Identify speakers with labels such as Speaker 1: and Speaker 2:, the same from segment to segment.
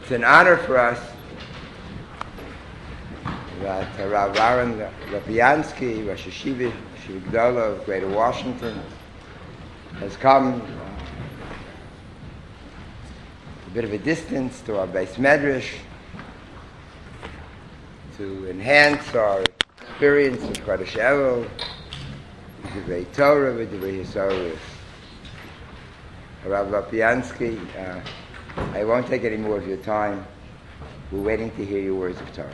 Speaker 1: It's an honor for us that Rav Aaron Lapiansky, Rosh Yeshiva Gdola of Greater Washington, has come a bit of a distance to our Beis Medrash to enhance our experience of Chodesh Elul, Divrei Torah, Divrei Yisrael. Rav Lapiansky, I won't take any more of your time. We're waiting to hear your words of Torah.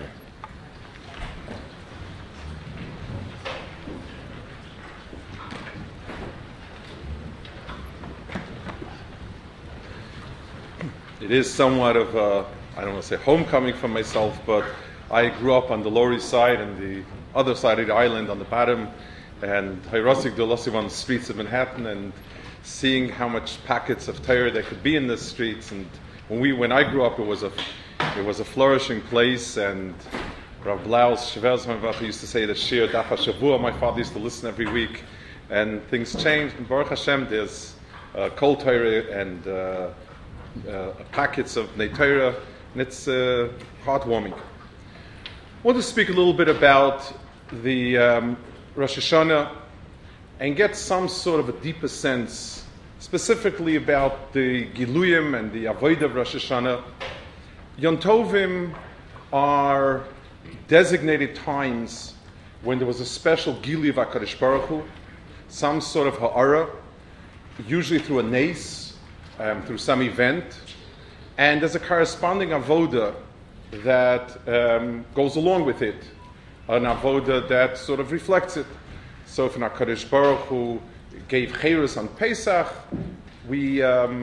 Speaker 2: It is somewhat of a, I don't want to say homecoming for myself, but I grew up on the Lower East Side and the other side of the island on the bottom, and Hayrosik Dolosiv on the streets of Manhattan, and seeing how much packets of Torah there could be in the streets. And when I grew up, it was a flourishing place. And Rav Blaus Shverzman used to say that Shir Daf HaShavua. My father used to listen every week, and things changed. And Baruch Hashem, there's Kol Torah and packets of Bnei Torah, and it's heartwarming. I want to speak a little bit about the Rosh Hashanah and get some sort of a deeper sense, specifically about the Giluyim and the Avodah of Rosh Hashanah. Yom Tovim are designated times when there was a special Giluy of HaKadosh Baruch Hu, some sort of ha'ara, usually through a nes, through some event, and there's a corresponding avodah that goes along with it, an avodah that sort of reflects it. So if HaKadosh Baruch Hu gave Cheirus on Pesach, we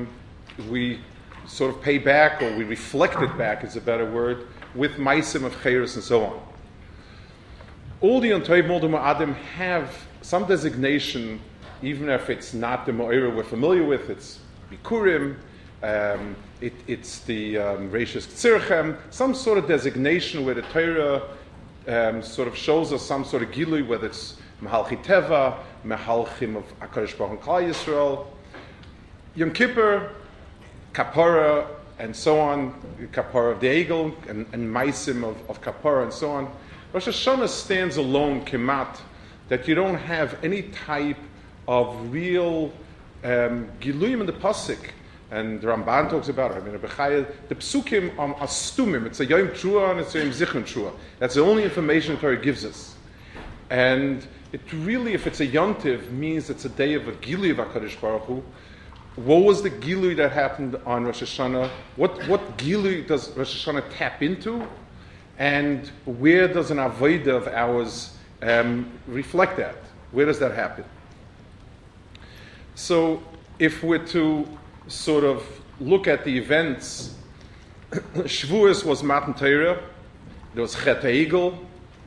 Speaker 2: sort of pay back, or we reflect it back is a better word, with Maisim of Cheirus and so on. All the Yom Tovim, all the Mo'adim have some designation, even if it's not the Mo'ira we're familiar with. It's Bikurim, it's the Reishis Tzirchem, some sort of designation where the Torah sort of shows us some sort of Gilui, whether it's Mahalchi Teva, Mahalchim of HaKadosh Baruch Hu Klal Yisrael, Yom Kippur, Kapara, and so on, Kapara of the Egel, and Maisim of Kapara, and so on. Rosh Hashanah stands alone, Kemat, that you don't have any type of real Giluyim in the Pasuk. And the Ramban talks about it. The Psukim are Stumim. It's a Yom Trua and it's a Yom Zichron Trua. That's the only information the Torah gives us. And it really, if it's a Yontiv, means it's a day of a Gilui of HaKadosh Baruch Hu. What was the Gilui that happened on Rosh Hashanah? What Gilui does Rosh Hashanah tap into? And where does an Avodah of ours reflect that? Where does that happen? So if we're to sort of look at the events, Shavuos was Matan Torah, there was Chet HaEgel,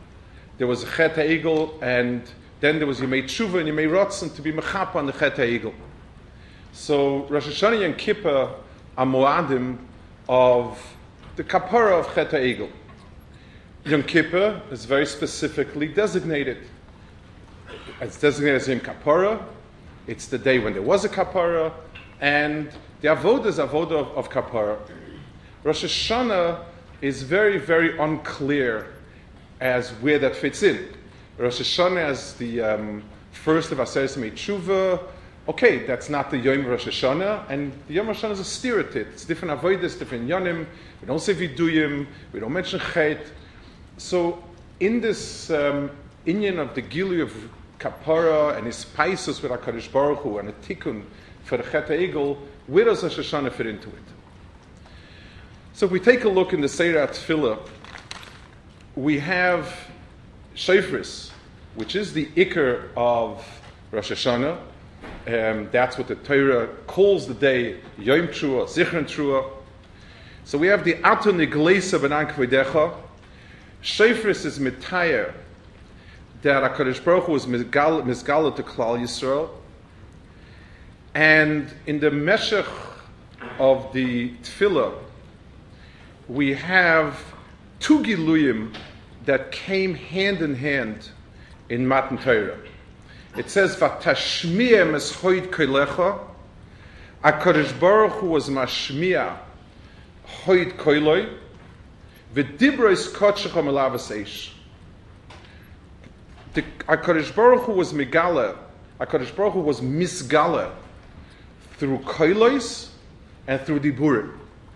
Speaker 2: and then there was Yemei Tshuva and Yemei Ratzon to be Mechapa on the Chet HaEgel. So Rosh Hashanah and Kippur are Moadim of the Kapara of Chet HaEgel. Yom Kippur is very specifically designated. It's designated as Yom Kapara. It's the day when there was a Kapara, and the avodah is avodah of Kapara. Rosh Hashanah is very, very unclear as where that fits in. Rosh Hashanah as the first of Aseret Yemei Tshuva. Okay, that's not the Yom Rosh Hashanah, and the Yom Rosh Hashanah is a steer at it. It's different avodas, different yonim. We don't say viduyim. We don't mention chet. So in this inyan of the Gilui of Kapara and his paisos with HaKadosh Baruch Hu and a tikkun for the Chet HaEgel, where does Rosh Hashanah fit into it? So if we take a look in the Seirah Tefillah, we have Shofris, which is the Iker of Rosh Hashanah. That's what the Torah calls the day Yom Trua, Zichron Trua. So we have the Ato Nigleisa B'nan Kvodecha. Shofris is Mitayer, that HaKadosh Baruch Hu was Mizgala to Klal Yisrael. And in the Meshech of the Tefillah, we have two Giluyim that came hand in hand in Matan Torah. It says, "Vatashmiya meshoid kolecha." HaKadosh Baruch Hu was mashmiya hoid koiloi, v'dibros kotshechom elavas eish. The HaKadosh Baruch Hu was megala, HaKadosh Baruch Hu was misgala through koilos and through diburim.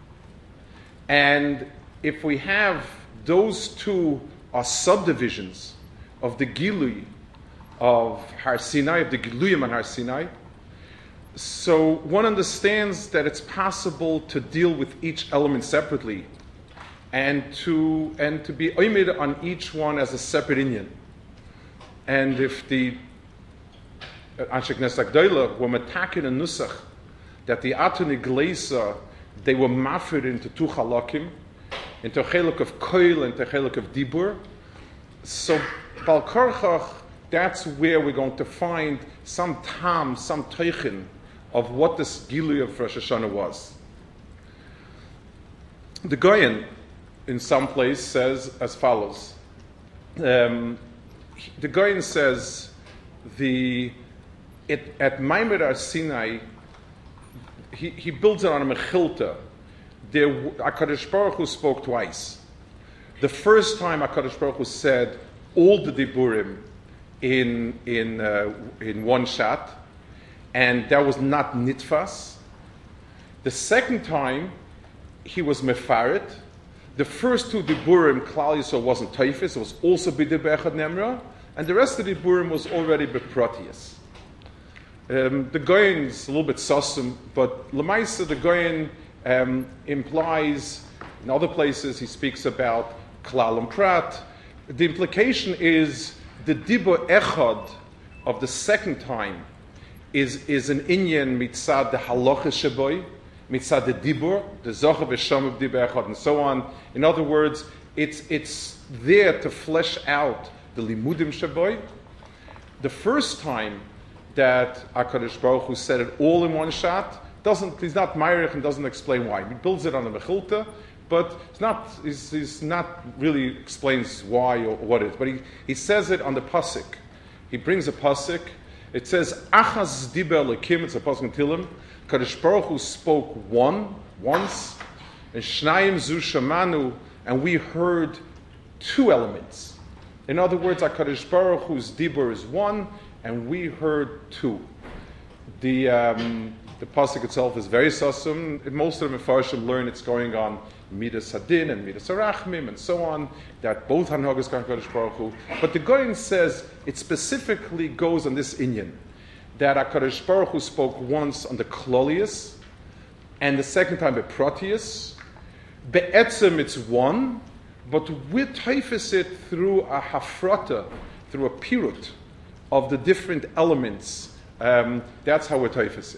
Speaker 2: And if we have those two are subdivisions of the Gilui of Har Sinai, of the Giluyim on Har Sinai, so one understands that it's possible to deal with each element separately and to be oimid on each one as a separate inyan. And if the Anshe Knesset Gdoila were metakin and nusach, that the Atoni Gleisa, they were mafrid into two halakim, into a chelak of koil and into a chelak of dibur. So Bal Korchach, that's where we're going to find some tam, some teichin of what this Gilui of Rosh Hashanah was. The Goyen, in some place, says as follows. The Goyen says, at Maimed Har Sinai, he builds it on a mechilta. HaKadosh Baruch Hu spoke twice. The first time HaKadosh Baruch Hu said all the diburim in one shot, and that was not nitfas. The second time, he was mefaret. The first two diburim, Klal Yisrael wasn't taifis, it was also b'dibur echad nemra, and the rest of the diburim was already beprotius. The Goyen is a little bit sussum, but Lamaisa, the Goyen implies, in other places he speaks about Klal and Prat. The implication is the dibur echad of the second time is an inyan mitzad the halacha sheboy, mitzad the dibur, the zocher v'sham of dibur echad, and so on. In other words, it's there to flesh out the limudim sheboy. The first time that HaKadosh Baruch Hu said it all in one shot, he's not Meirich and doesn't explain why. He builds it on a mechilta, but he's not really explains why or what it is. But he says it on the pasuk. He brings a pasuk. It says, Achaz diber lekim, it's a pasuk in Tilim. HaKadosh Baruch Hu spoke once, and Shnayim zu shamanu, and we heard two elements. In other words, HaKadosh Baruch Hu's dibur is one, and we heard two. The pasuk itself is very sussum. Most of the Mefarshim learn it's going on Midas Hadin and Midas Arachmim and so on, that both Hanhogas HaKadosh Baruch Hu. But the Goyen says it specifically goes on this inyan, that HaKadosh Baruch Hu spoke once on the Klolius, and the second time Beprotius. Be'etzem it's one, but we taifis it through a hafrata, through a pirut of the different elements. That's how we taifis it.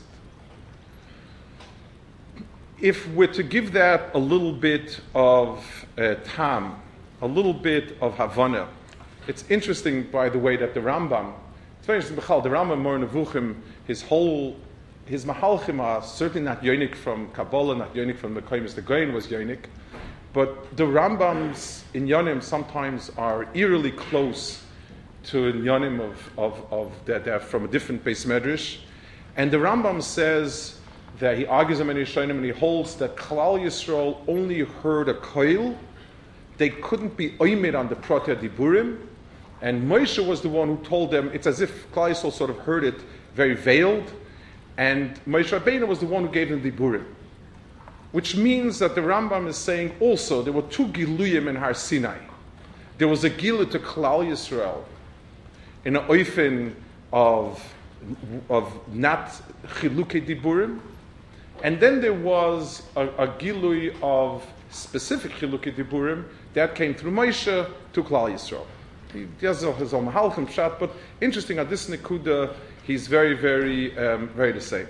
Speaker 2: If we're to give that a little bit of tam, a little bit of Havana, it's interesting, by the way, that the Rambam, it's very interesting, the Rambam Mor Nevuchim, his Mahalchim are certainly not yonik from Kabbalah, not yonik from Mekayim, the Goyen was yonik, but the Rambams in Yonim sometimes are eerily close to Yonim of that from a different base medrash, and the Rambam says that he argues in many Rishonim and he holds that Klal Yisrael only heard a koil. They couldn't be oimid on the Protei Diburim, and Moshe was the one who told them. It's as if Klal Yisrael sort of heard it very veiled, and Moshe Rabbeinu was the one who gave them Diburim. Which means that the Rambam is saying also there were two Giluyim in Har Sinai. There was a Gilu to Klal Yisrael in an oifen of not Chilukei Diburim, and then there was a Gilui of specific Chilukei Diburim that came through Moshe to Klal Yisrael. He has his own Mahalchim Pshat, but interesting at this Nekuda, he's very, very, very the same.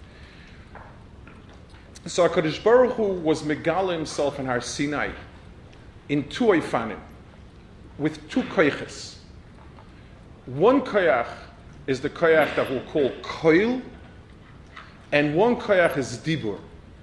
Speaker 2: So HaKadosh Baruch Hu was Megala himself in Har Sinai in two Oifanim, with two koyches. One koyach is the koyach that we'll call koil, and one koyach is dibur.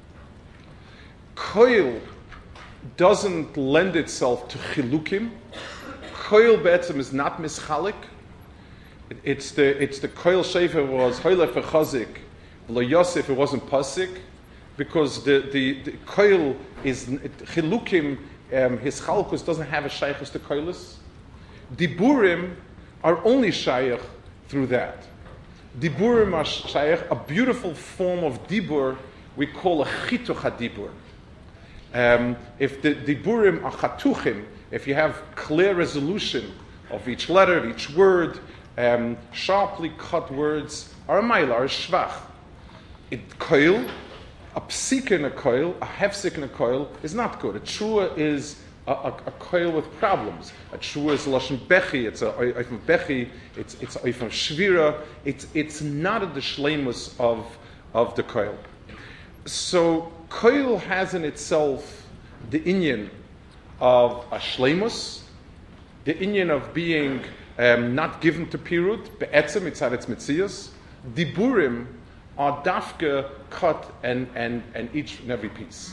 Speaker 2: Koil doesn't lend itself to chilukim. Koil be'etzem is not mischalik. It's the koil shefer was hoylech v'chazik, lo yosef it wasn't pasik, because the koil is chilukim, his chalkus doesn't have a shaykhus to koilus. Diburim are only shaykh through that. Diburim are shaykh, a beautiful form of dibur we call a chituch hadibur. If the diburim are chatuchim, if you have clear resolution of each letter, of each word, sharply cut words are a maila, are a shvach. Koil, a psik in a koil, a hefsik in a koil is not good. A trua is a koil with problems. A trua is lashon bechi. It's a oifim bechi. It's oifim shvira. It's not a the shleimus of the koil. So koil has in itself the inyan of a shleimus, the inyan of being not given to pirut, be'etzem itzad etz mitzias. Diburim are dafka cut and each and every piece.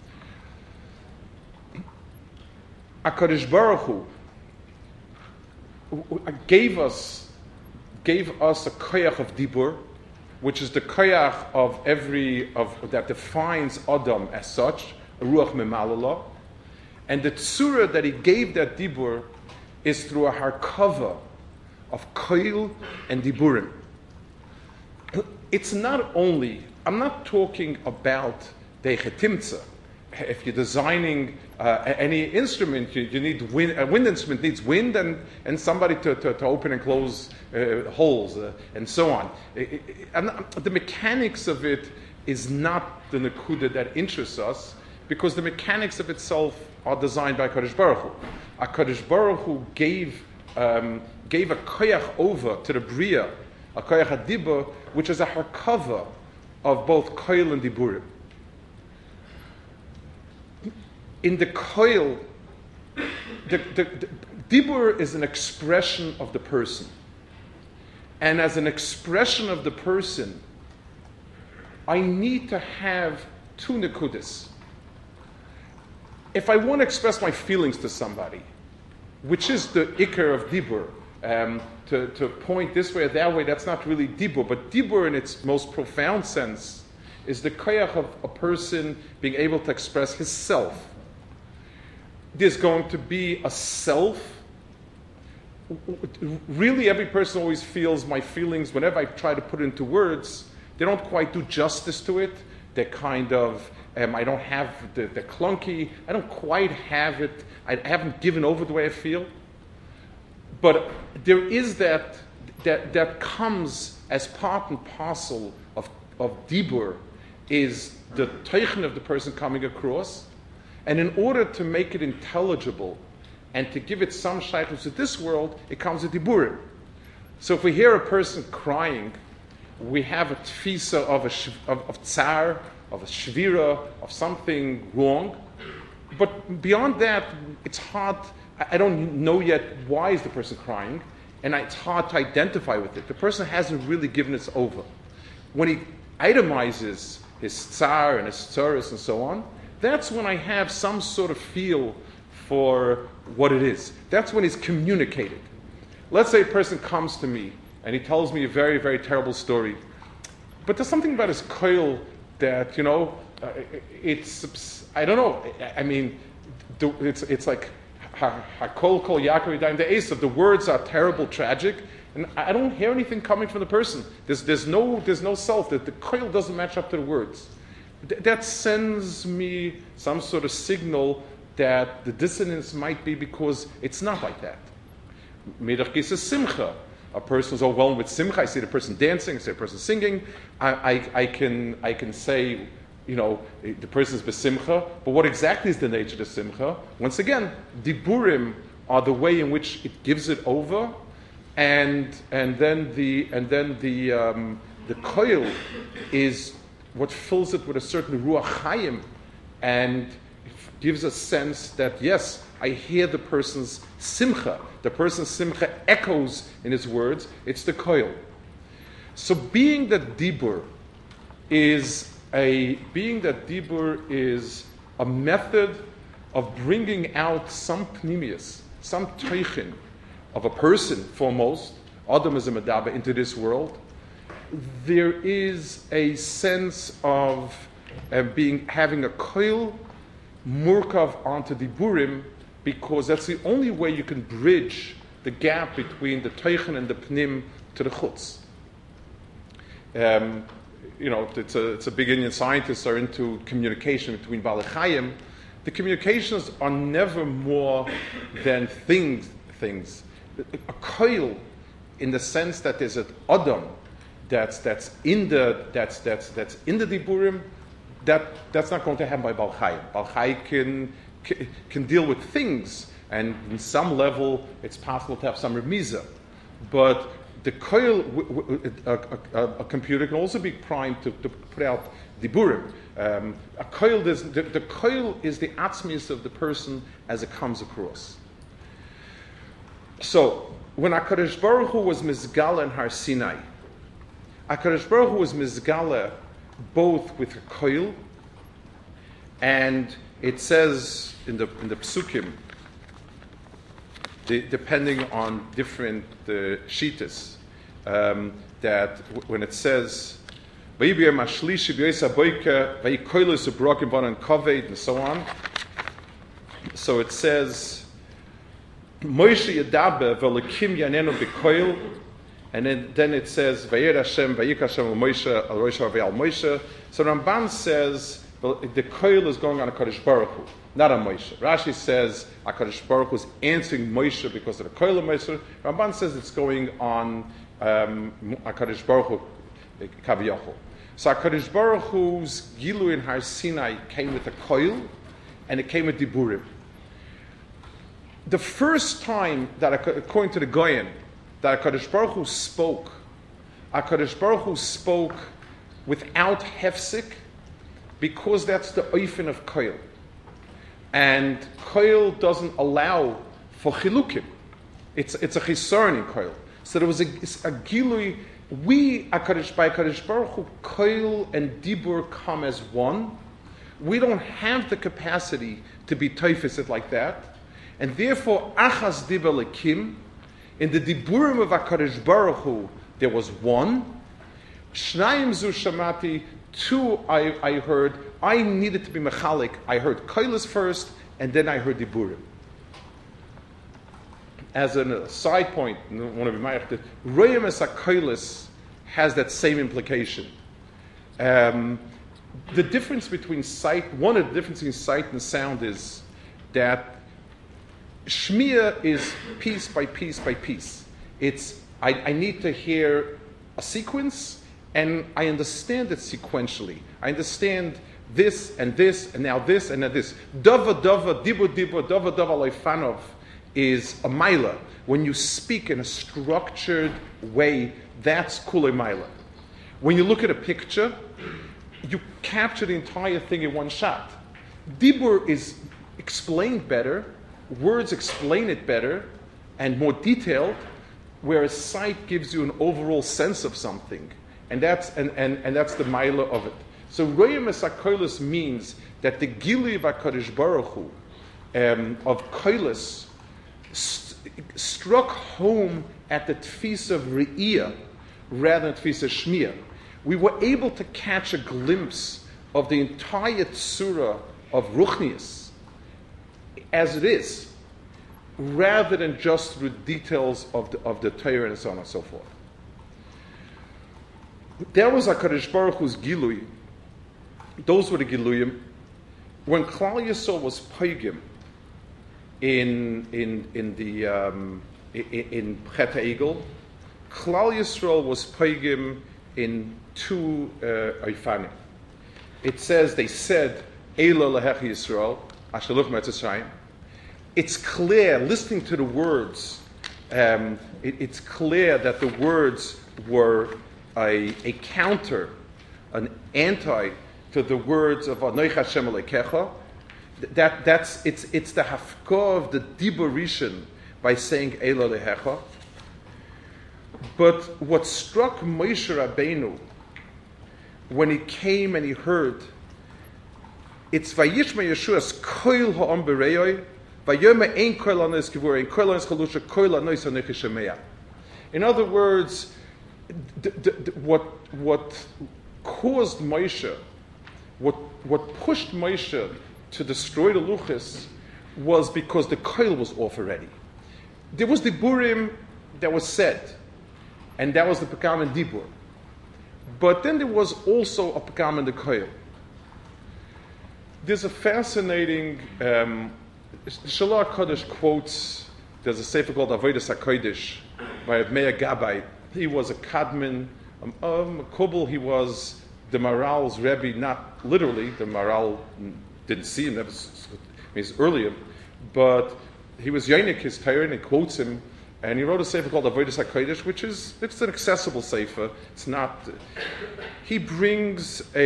Speaker 2: HaKadosh Baruch Hu gave us a koyach of dibur, which is the koyach of that defines Adam as such, a ruach memalala, and the tzura that he gave that dibur is through a harkava of koil and diburim. It's not only, I'm not talking about dechetimtza. If you're designing any instrument, you need wind. A wind instrument needs wind and somebody to open and close holes and so on. The mechanics of it is not the nekuda that interests us, because the mechanics of itself are designed by HaKadosh Baruch Hu. HaKadosh Baruch Hu gave a koyach over to the Bria, a koyach hadibur, which is a harkava of both koil and diburim. In the koil, the dibur is an expression of the person. And as an expression of the person, I need to have two nekudas. If I want to express my feelings to somebody, which is the ikar of dibur, to point this way or that way, that's not really dibur, but dibur in its most profound sense is the koyach of a person being able to express his self. There's going to be a self. Really, every person always feels my feelings. Whenever I try to put it into words, they don't quite do justice to it. They're kind of, I don't have the clunky. I don't quite have it. I haven't given over the way I feel. But there is that comes as part and parcel of dibur, is the teichen of the person coming across. And in order to make it intelligible and to give it some shaykhus to this world, it comes with diburim. So if we hear a person crying, we have a tfisa of tsar, of a shvira, of something wrong. But beyond that, it's hard. I don't know yet why is the person crying, and it's hard to identify with it. The person hasn't really given it over. When he itemizes his tsar and his tsaris and so on, that's when I have some sort of feel for what it is. That's when he's communicated. Let's say a person comes to me and he tells me a very, very terrible story. But there's something about his koil that, it's, I don't know. I mean, it's like, hakol kol Yaakov Yadayim de'esav. The words are terrible, tragic, and I don't hear anything coming from the person. There's no self. The koil doesn't match up to the words. That sends me some sort of signal that the dissonance might be because it's not like that. Medach gisa simcha. A person is overwhelmed with simcha. I see the person dancing. I see the person singing. I can say, the person is besimcha. But what exactly is the nature of the simcha? Once again, diburim are the way in which it gives it over, and then the koil is what fills it with a certain ruach chayim, and gives a sense that, yes, I hear the person's simcha. The person's simcha echoes in his words. It's the koil. So being that dibur is a method of bringing out some pnimius, some teichin of a person foremost, Adam is a medaba, into this world, there is a sense of having a koil murkav onto diburim, because that's the only way you can bridge the gap between the teichen and the pnim to the chutz. It's a big Indian scientists are into communication between Baalei Chayim. The communications are never more than things. A koil, in the sense that there's an adam that's in the diburim, that's not going to happen by Baalei Chayim. Baalei Chayim can deal with things, and in some level it's possible to have some remiza, but the koil, a computer can also be primed to put out diburim. The koil is the atzmius of the person as it comes across. So when HaKadosh Baruch Hu was mizgala in Har Sinai, HaKadosh Baruch Hu was mizgala both with a koil, and it says in the psukim, depending on different shitas, that when it says and so on, so it says Moshe Yadaber v'Elokim Yanenu b'Koil, and then it says Vayir Hashem Vayik Hashem Moshe al Rosh Havei Moshe. So Ramban says the koil is going on HaKadosh Baruch Hu, not on Moshe. Rashi says HaKadosh Baruch Hu is answering Moshe because of the koil of Moshe. Ramban says it's going on HaKadosh Baruch Hu, Kaviyachol. So HaKadosh Baruch Hu's Gilu in Har Sinai came with a koil, and it came with diburim. The first time that, according to the Goyen, that HaKadosh Baruch Hu spoke without hefsik, because that's the oifen of koil. And koil doesn't allow for chilukim. It's a chisaron in koil. So there was a gilui. By HaKadosh Baruch Hu, koil and dibur come as one. We don't have the capacity to be teifeset like that. And therefore, achas dibur lekim, in the diburim of HaKadosh Baruch Hu, there was one. Shnayim zu shamati, two I heard. I needed to be mechalik. I heard koilis first, and then I heard diburim. As a side point, I want to be ma'achted, royem es koilis has that same implication. The difference between sight, one of the differences between sight and sound is that shmiya is piece by piece by piece. It's I need to hear a sequence, and I understand it sequentially. I understand this, and now this, and now this. Dava, dibu, dava leifanov is a maila. When you speak in a structured way, that's kulei maila. When you look at a picture, you capture the entire thing in one shot. Dibur is explained better, words explain it better and more detailed, whereas sight gives you an overall sense of something. And that's the maila of it. So royem es hakolos means that the gili of HaKadosh Baruch Hu, of kolos, struck home at the tfisa of re'iyah rather than tfisa of shmiyah. We were able to catch a glimpse of the entire tzura of ruchnius as it is, rather than just through details of the Torah and so on and so forth. That was HaKadosh Baruch Hu's gilui. Those were the giluyim. When Klal Yisrael was paigim in Chet HaEgel, Klal Yisrael was paigim in two oifanim. It says, they said, Eila lehech Yisrael, asheluch metzasayim. It's clear, listening to the words, it's clear that the words were a counter, an anti to the words of Anoich Hashem Elokecha. It's the hafkah of the dibur rishon by saying Eila lehecha. But what struck Moshe Rabbeinu when he came and he heard, it's Vayishma Yeshua's koil ha'am b'reyoi, Vayoma ein koil anos kivur, ein koil anos chalusha, koil anos anoich shemeya. In other words, what caused Moshe what pushed Moshe to destroy the Luchos was because the koil was off already. There was the Diburim that was said, and that was the Pekam and Dibur. But then there was also a Pekam and the koil. There's a fascinating, Shalom HaKodesh quotes, there's a sefer called Avodas HaKodesh by Meir Gabbai. He was a Kadmon, Kobel, he was the Maral's Rebbe, not literally, the Maral didn't see him, he's earlier, but he was Yonik, his Torah, and he quotes him, and he wrote a sefer called Avodas HaKodesh, which is, it's an accessible sefer. It's not, he brings so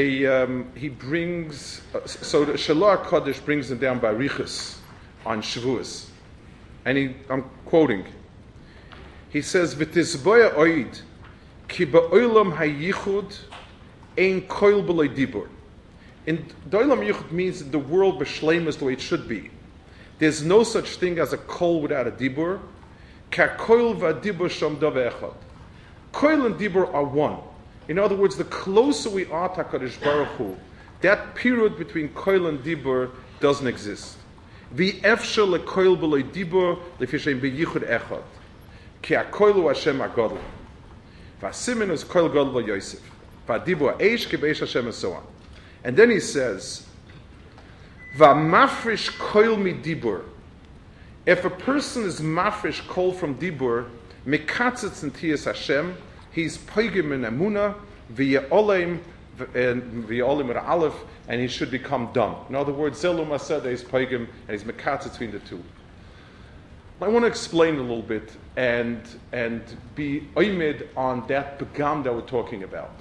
Speaker 2: the Shalom HaKodesh brings him down by Riches on Shavuos. And I'm quoting, he says, V'tizboya oid, ki ba'olam hayichud, ein koil b'loi dibur. In the olam yichud means the world b'shleim is the way it should be. There's no such thing as a koil without a dibur. Ka koil v'adibur shom dove echad. Koil and dibur are one. In other words, the closer we are to HaKadosh Baruch Hu, that period between koil and dibur doesn't exist. V'efshel lekoil b'loi dibur l'fishem b'yichud echad. Ki ha-koil hu Hashem ha-godel. V'asimin is koil godel v'yosef. V'adibur ha'esh ki b'esh Hashem and so on. And then he says, V'mafrish koil mi dibur. If a person is mafrish koil from dibur, mekatzitz in tiyas Hashem, he's poigim in emuna, v'ye'olim aleph, and he should become dumb. In other words, zelu masada is poigim, and he's mekatzitz between the two. I want to explain a little bit and be oimid on that begam that we're talking about.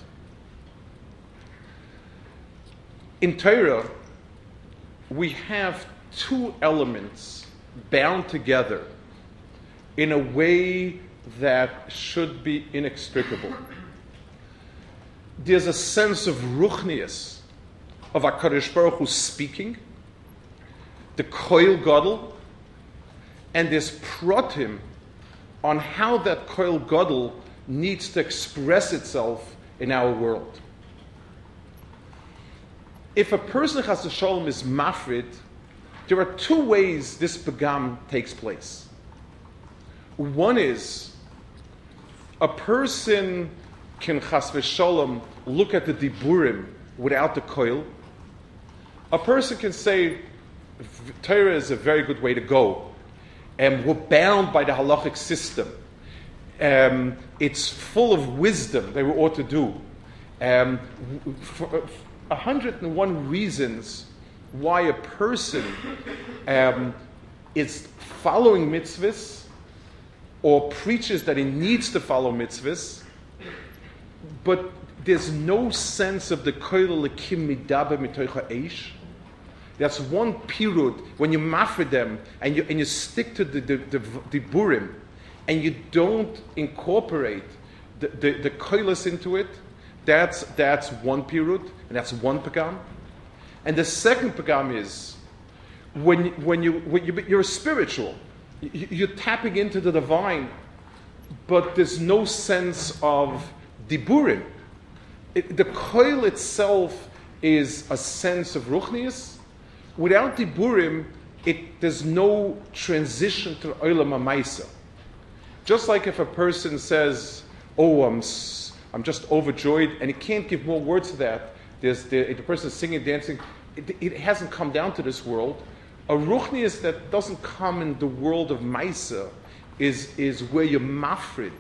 Speaker 2: In Torah, we have two elements bound together in a way that should be inextricable. There's a sense of ruchnius, of HaKadosh Baruch Hu speaking, the koil gadol, and there's pratim on how that koil gadol needs to express itself in our world. If a person chas v'sholom is mafrid, there are two ways this begam takes place. One is a person can chas v'sholom look at the diburim without the koil. A person can say Torah is a very good way to go, and we're bound by the halachic system. It's full of wisdom that we ought to do. For 101 reasons why a person is following mitzvahs or preaches that he needs to follow mitzvahs, but there's no sense of the koil lekim midaber mitoich ha'esh. That's one period when you mafre them and you stick to the burim and you don't incorporate the koilos into it. That's one period, and that's one pagam. And the second pagam is when you're spiritual, you're tapping into the divine, but there's no sense of diburim. The koil itself is a sense of ruchnius. Without diburim, there's no transition to olam ha'maisa. Just like if a person says, "Oh, I'm just overjoyed," and he can't give more words to that. If the person is singing, dancing, it hasn't come down to this world. A ruchnius that doesn't come in the world of Maisa is where you mafrid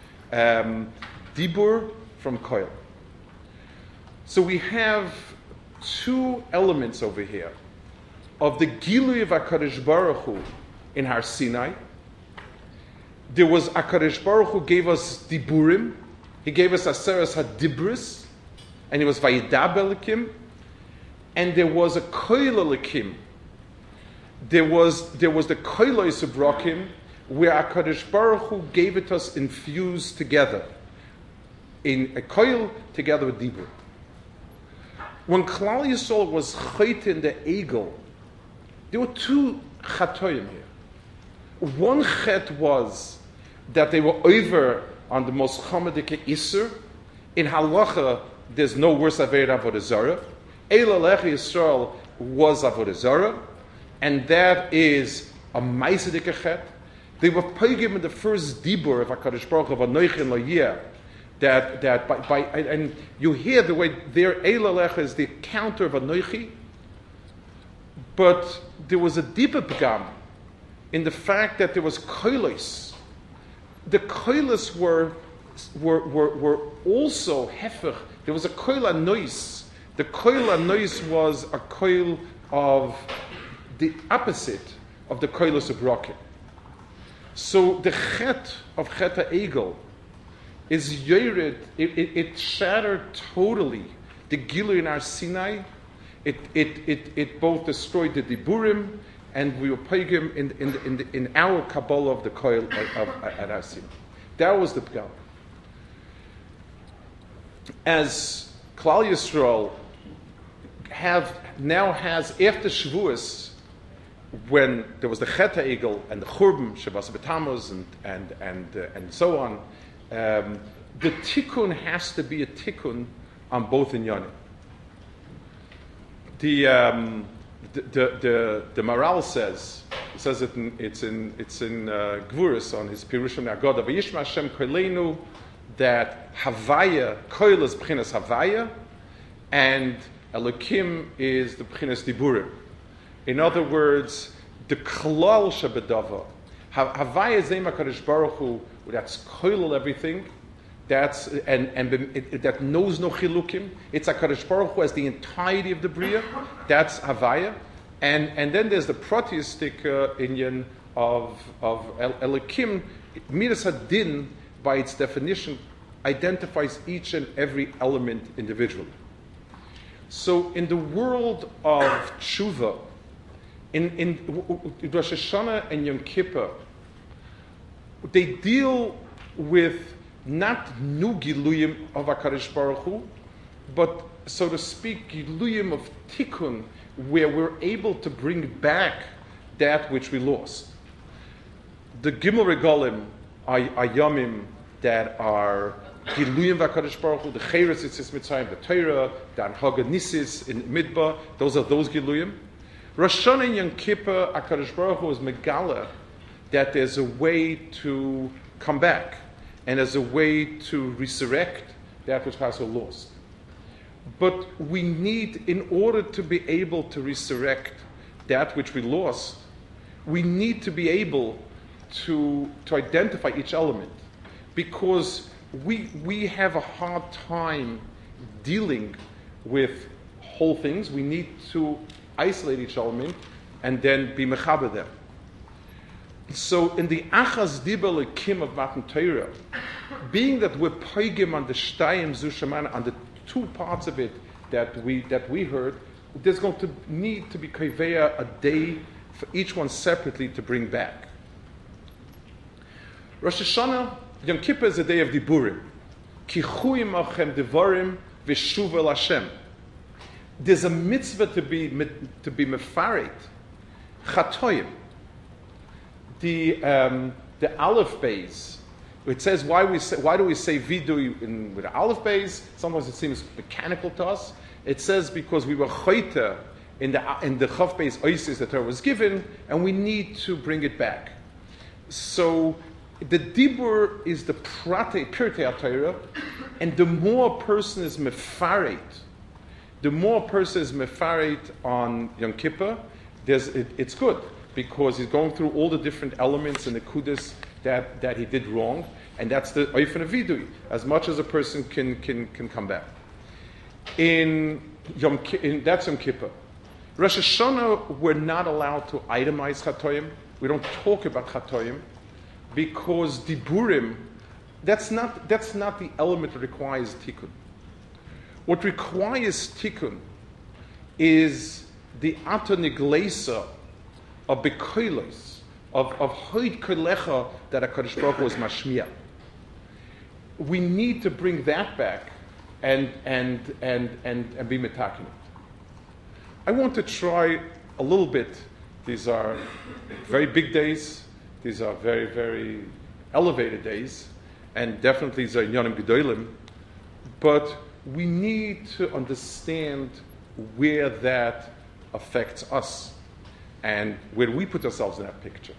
Speaker 2: dibur from koil. So we have two elements over here of the Gilui of HaKadosh Baruch Hu in Har Sinai. There was HaKadosh Baruch Hu gave us diburim. He gave us Aseres HaDibris, and it was Vayidab Elikim, and there was a Koil Elikim. There was the Koilos Brokim, where HaKadosh Baruch Hu gave it us infused together, in a Koil together with Dibur. When Klal Yisrael was chayt in the Egel, there were two chatoyim here. One chet was that they were over on the most chomedik Isser. In halacha, there's no worse aveira avodah zarah. Eila Lecha Yisrael was Avodah Zarah, and that is a Meisedik Chet. They were pogim in the first dibur of HaKadosh Baruch Hu of Anoichin Loyeh, that by and you hear the way their Eila Lecha is the counter of Anoichi, but there was a deeper pagam in the fact that there was koilos. The koilos were also hefech. There was a koil anois. The koil anois was a koil of the opposite of the koilos of rocket. So the chet of Chet HaEgel is yored. It shattered totally the Gilui in Har Sinai. It both destroyed the Diburim, and we were pogim in our Kabbalah of the Koil at Har Sinai. That was the Pgam. As Klal Yisrael now has after Shavuos, when there was the Chet HaEgel and the Churban Shabbos B'Tammuz and so on, the tikkun has to be a tikkun on both inyanim. The Maral says it's in Gvuris on his Pirushim Agoda V'yishma Hashem Koleinu, that Havaya Koil is B'chinas Havaya and Elokim is the B'chinas Diburim. In other words, the Klal Shabedava Havaya is Zema Kadosh Baruch Hu, that's Koil everything. That knows no chilukim. It's HaKadosh Baruch Hu as the entirety of the Bria. That's Havaya. And then there's the proteistic inyan of Elokim. Midas Hadin, by its definition, identifies each and every element individually. So in the world of Tshuva, in Rosh Hashanah and Yom Kippur, they deal with not new Giluyim of HaKadosh Baruch Hu, but, so to speak, Giluyim of Tikkun, where we're able to bring back that which we lost. The Gimel Regalim are Yomim that are Giluyim of HaKadosh Baruch Hu, the Cheres Yitzis Mitzrayim, the Torah, the Anhaga Nisis in Midbar, those are those Giluyim. Rosh Hashanah and Yom Kippur, HaKadosh Baruch Hu is Megala, that there's a way to come back, and as a way to resurrect that which has been lost. But we need, in order to be able to resurrect that which we lost, we need to be able to identify each element, because we have a hard time dealing with whole things. We need to isolate each element and then be mechaber them. So in the Achaz Dibel Ekim of Matan Torah, being that we're poigim on the Shtayim Zushaman, on the two parts of it that we heard, there's going to need to be Kaiveya a day for each one separately to bring back. Rosh Hashanah, Yom Kippur is a day of Diburim. Kichuyim achem devarim v'shuv el Hashem. There's a mitzvah to be mefarit chatoyim. The Aleph Beis, it says why do we say vidu with Aleph Beis? Sometimes it seems mechanical to us. It says because we were choyta in the Chav Beis Oisis that Torah was given, and we need to bring it back. So the dibur is the pirtei HaTorah, and the more a person is mefarit, on Yom Kippur, it's good, because he's going through all the different elements and the kudas that he did wrong, and that's the oifen of vidui, as much as a person can come back. That's Yom Kippur. Rosh Hashanah, we're not allowed to itemize chatoyim. We don't talk about chatoyim, because diburim, that's not the element that requires tikkun. What requires tikkun is the atoniglesa of bekoilos, of hoid kolecha that HaKadosh Baruch Hu is mashmiya. We need to bring that back and be metakin it. I want to try a little bit. These are very big days. These are very, very elevated days, and definitely these are Inyanim Gedolim. But we need to understand where that affects us and where we put ourselves in that picture.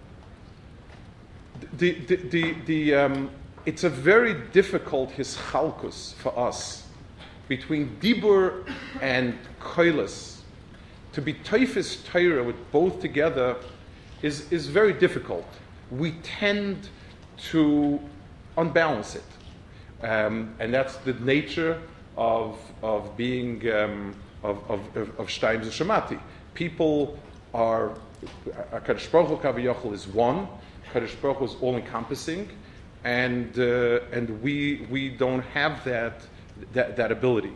Speaker 2: It's a very difficult hischalkus for us between dibur and koilis. To be teifis Torah with both together is very difficult. We tend to unbalance it, and that's the nature of being of Shtayim Zeshemati. People are Kadosh Baruch Hu Kaviyachol is one. Kadosh Baruch Hu is all encompassing, and we don't have that ability.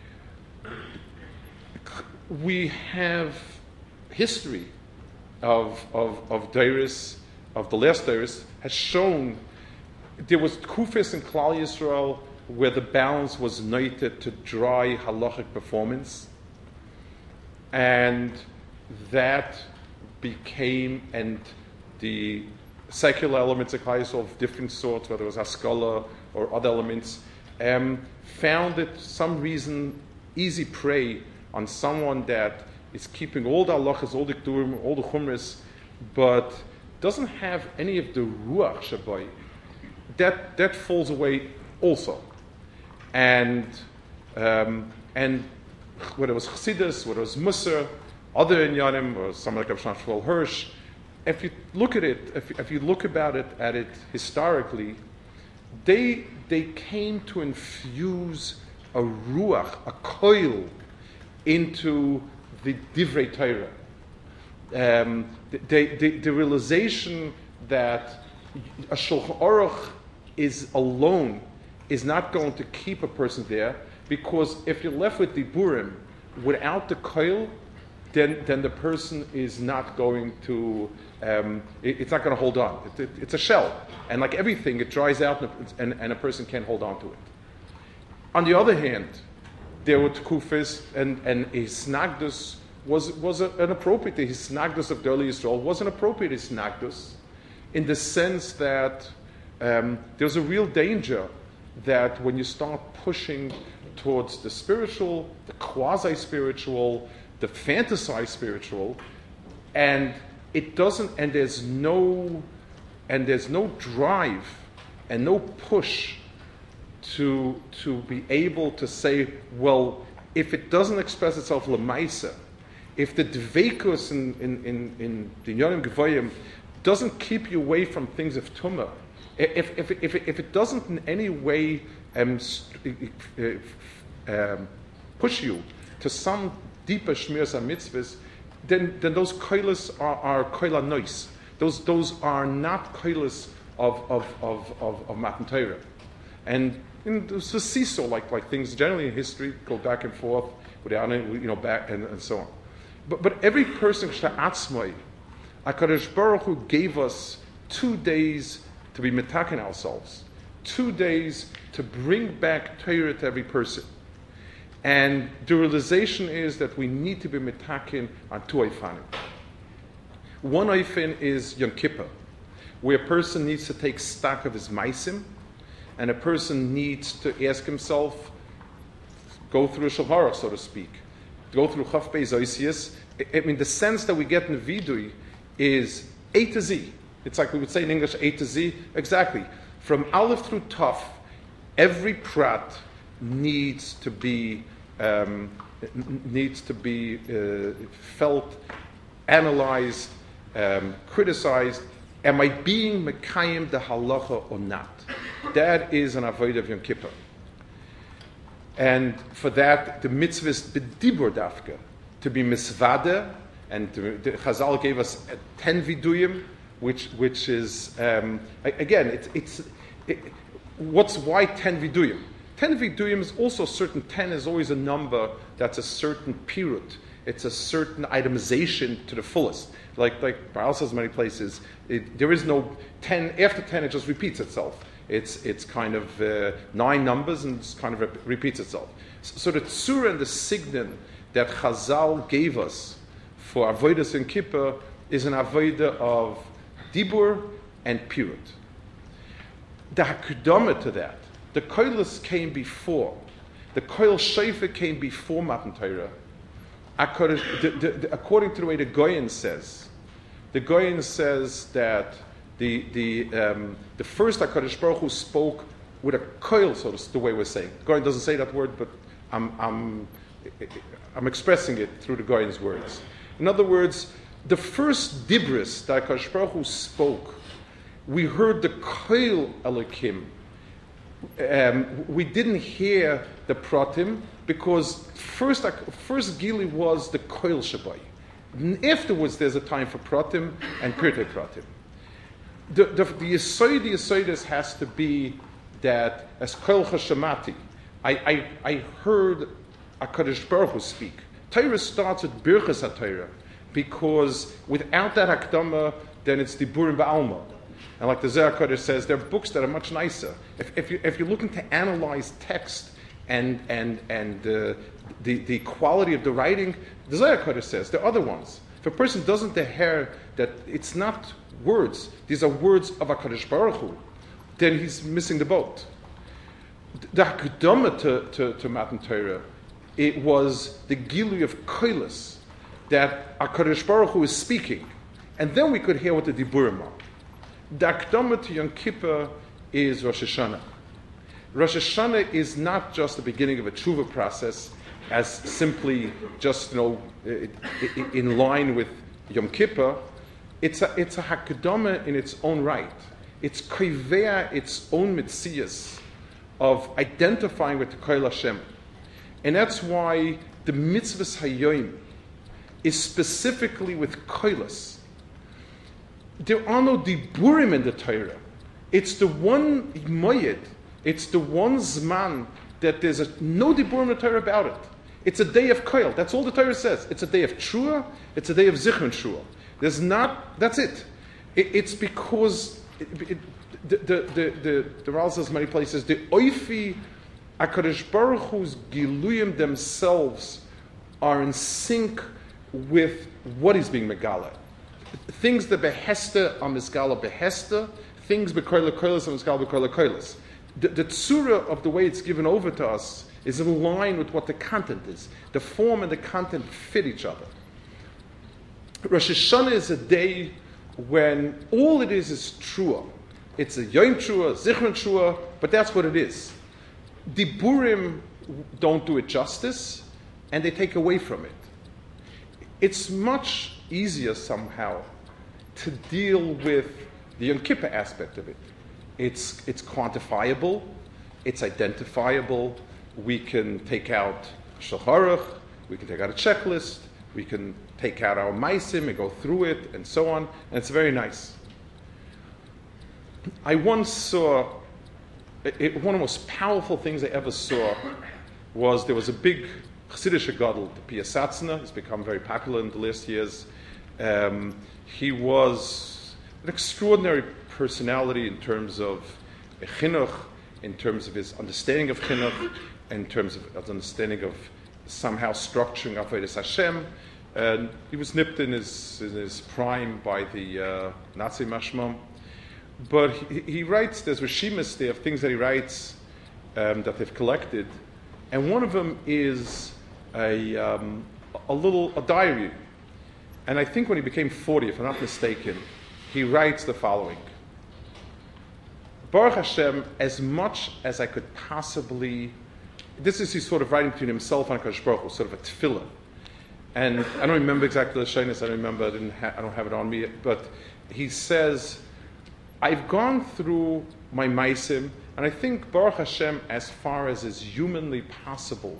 Speaker 2: We have history of Deiris, of the last Deiris, has shown there was Kufis in Klal Yisrael where the balance was united to dry halachic performance, and that became, and the secular elements of Klal Yisrael of different sorts, whether it was Haskalah or other elements, found it some reason easy prey on someone that is keeping all the halachas, all the k'durim, all the chumras, but doesn't have any of the ruach shabai. That falls away also, and whether it was Chassidus, whether it was Musar, other inyanim, or someone like Rav Shmuel Hirsch, if you look at it, if you look at it historically, they came to infuse a ruach, a koil, into the divrei Torah. The realization that a Shulchan Aruch alone is not going to keep a person there, because if you're left with diburim without the koil, then the person is not going to, it's not going to hold on. It's a shell. And like everything, it dries out and a person can't hold on to it. On the other hand, there were Kufis, and Hisnagdus was an appropriate, the Hisnagdus of the early Yisrael was an appropriate Hisnagdus in the sense that there's a real danger that when you start pushing towards the spiritual, the quasi-spiritual, the fantasized spiritual, and it doesn't, and there's no drive and no push to be able to say, well, if it doesn't express itself lemaisa, if the dveikus in the Yonim Gevayim doesn't keep you away from things of tumah, if it doesn't in any way push you to some deeper shmiras mitzvahs, then those koilas are koila nois. Those are not koilas of Matan Torah. And it's a seesaw, like things generally in history go back and forth, back and so on. But every person, Sha'atzmai, HaKadosh Baruch Hu gave us 2 days to be metaken ourselves, 2 days to bring back Torah to every person. And the realization is that we need to be metaken on 2 oifanim. One oifin is Yom Kippur, where a person needs to take stock of his maisim, and a person needs to ask himself, go through a Shulchan Aruch, so to speak, go through Chaf Beis Oisius. I mean, the sense that we get in Vidui is A to Z. It's like we would say in English, A to Z. Exactly. From Aleph through Taf, every prat needs to be felt, analyzed, criticized. Am I being mekayim the halacha or not? That is an avodah of Yom Kippur. And for that, the mitzvah is b'dibur dafka, to be misvada, and the Chazal gave us 10 viduyim, which is, again, why 10 viduyim? 10 viduyim is also certain, 10 is always a number that's a certain pirut. It's a certain itemization to the fullest. Like Baal says in many places, there is no 10, after 10 it just repeats itself. It's kind of 9 numbers and it kind of repeats itself. So the tzura and the signon that Chazal gave us for avodas in Kippur is an avodah of dibur and pirut. The hakdama to that, the koilos came before. The koil shofar came before Matan Torah, according to the way the Goyen says that the first HaKadosh Baruch Hu spoke with a koil, so that's the way we're saying. Goyen doesn't say that word, but I'm expressing it through the Goyen's words. In other words, the first dibris that HaKadosh Baruch Hu spoke, we heard the koil Elokim. We didn't hear the pratim because first Gili was the koil shabai. Afterwards, there's a time for pratim and pirtei pratim. The Yesodis has to be that as koil chashamati, I heard HaKadosh Baruch Hu speak. Torah starts with birchas HaTorah because without that hakdama, then it's diburim ba'alma. And like the Zohar Kodesh says, there are books that are much nicer. If you're looking to analyze text and the quality of the writing, the Zohar Kodesh says there are other ones. If a person doesn't hear that it's not words, these are words of HaKadosh Baruch Hu, then he's missing the boat. The Hakdama to Matan Torah, it was the Gilui of Koilis, that HaKadosh Baruch Hu is speaking. And then we could hear what the Diburim are. The Akdama to Yom Kippur is Rosh Hashanah. Rosh Hashanah is not just the beginning of a tshuva process, as simply just in line with Yom Kippur. It's a Hakdama in its own right. It's koivea its own mitzias of identifying with the Koil Hashem, and that's why the mitzvahs hayoim is specifically with koilas. There are no diburim in the Torah. It's the one moyed, it's the one zman that there's no diburim in the Torah about it. It's a day of koil. That's all the Torah says. It's a day of trua. It's a day of zichron trua. There's not. That's it. It's because the Ral says many places the oifi HaKadosh Baruch Hu's giluyim themselves are in sync with what is being megala. Things the behesta are mizgala behesta, things bekoila koilas are mizgala bekoila koilas. The tzura of the way it's given over to us is in line with what the content is. The form and the content fit each other. Rosh Hashanah is a day when all it is trua. It's a yom trua, zichron trua, but that's what it is. Diburim don't do it justice, and they take away from it. It's much easier somehow to deal with the Yom Kippur aspect of it. It's quantifiable, it's identifiable. We can take out Shulchan Aruch, we can take out a checklist, we can take out our maisim and go through it, and so on, and it's very nice. I once saw, one of the most powerful things I ever saw was there was a big Chassidish gadol, the Piasatzna. He's become very popular in the last years. He was an extraordinary personality in terms of chinuch, in terms of his understanding of chinuch, in terms of his understanding of somehow structuring Avodas Hashem. And he was nipped in his prime by the Nazi mashmam. But he writes, there's Rishimis there of things that he writes that they've collected. And one of them is a diary. And I think when he became 40, if I'm not mistaken, he writes the following. Baruch Hashem, as much as I could possibly, this is his sort of writing between himself and HaKadosh Baruch Hu, sort of a tefillah. And I don't remember exactly the shyness, I don't have it on me, but he says, I've gone through my maisim, and I think Baruch Hashem, as far as is humanly possible,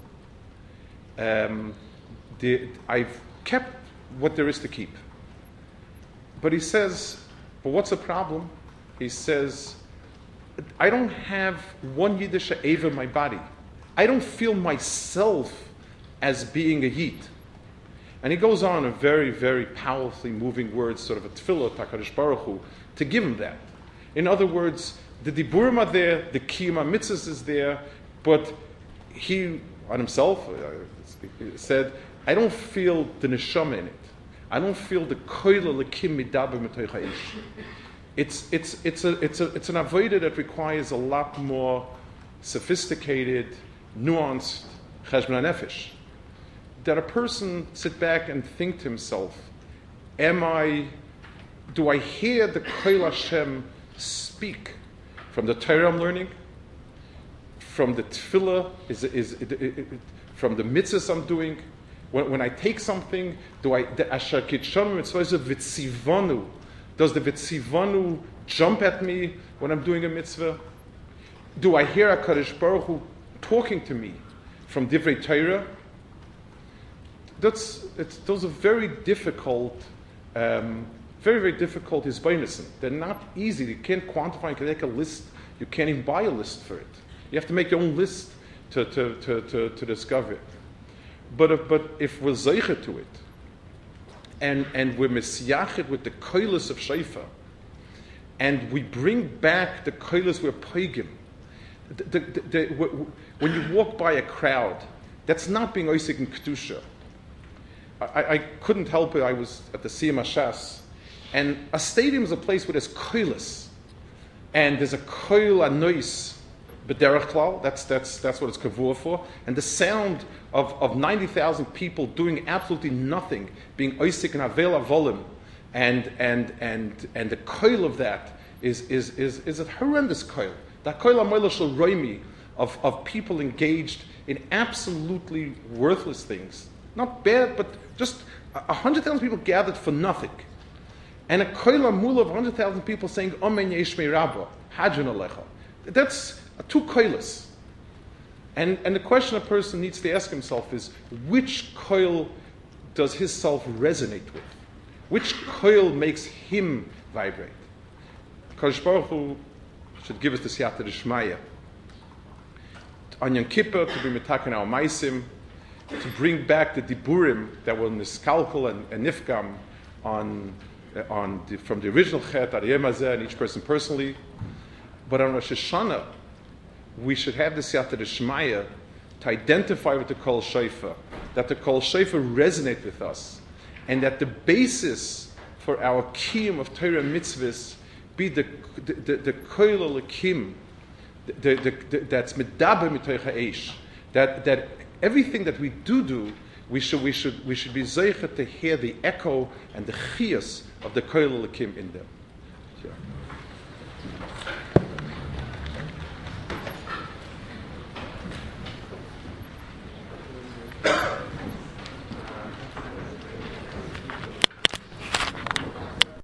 Speaker 2: I've kept what there is to keep. But he says, but what's the problem? He says, I don't have one Yiddish Eva in my body. I don't feel myself as being a Yid. And he goes on in very, very powerfully moving words, sort of a tefillah, HaKadosh Baruch Hu, to give him that. In other words, the diburim are there, the kiyum mitzvahs is there, but he, on himself, said, I don't feel the neshama in it. I don't feel the koila lekim midaber metoich ha'ish. It's an avodah that requires a lot more sophisticated, nuanced cheshbon nefesh. that a person sit back and think to himself, do I hear the Koil Hashem speak from the Torah I'm learning, from the tefillah, from the mitzvahs I'm doing? When I take something, does the Vitzivanu jump at me when I'm doing a mitzvah? Do I hear HaKadosh Baruch Hu talking to me from Divrei Torah? Those are very difficult, very, very difficult hisbainusim. They're not easy. You can't quantify. You can make a list. You can't even buy a list for it. You have to make your own list to discover it. But if we're zeicher to it, and we're misyachet with the koilos of sheifa, and we bring back the koilos we're paigim, when you walk by a crowd, that's not being oisik in kedusha. I couldn't help it. I was at the Siyam Hashas, and a stadium is a place where there's koilos, and there's a koil anois b'derech klal. That's what it's kavur for. And the sound of 90,000 people doing absolutely nothing, being oisik and avel avolim, and the koil of that is a horrendous koil. That koil amoyla shel roimi of people engaged in absolutely worthless things. Not bad, but just 100,000 people gathered for nothing. And a koil amul of 100,000 people saying, Omen yeshmei rabba, hajun alecha. That's two koilas. And the question a person needs to ask himself is, which koil does his self resonate with? Which koil makes him vibrate? Kadosh Baruch Hu should give us the siyata d'shmaya. On Yom Kippur, to be metaken our maisim, to bring back the diburim that were niskalkal and nifgam from the original chet, Ariyeh Mazeh, and each person personally. But on Rosh Hashanah, we should have the siyata d'shmaya to identify with the Kol Shofar, that the Kol Shofar resonate with us, and that the basis for our kiyum of Torah mitzvahs be the koil alakim, that's medaber mitoich ha'esh, that everything that we do, we should be zeicher to hear the echo and the chiyus of the koil alakim in them. Yeah.